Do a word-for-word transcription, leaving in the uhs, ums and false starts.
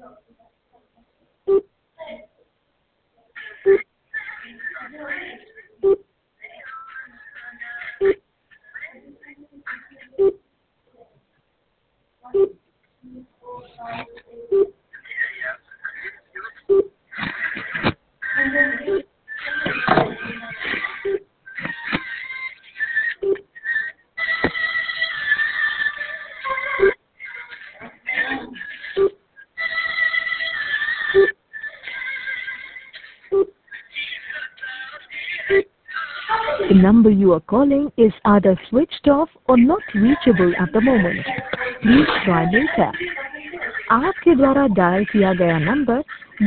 The number you are calling is either switched off or not reachable at the moment. Please try later. आपके द्वारा dial किया गया number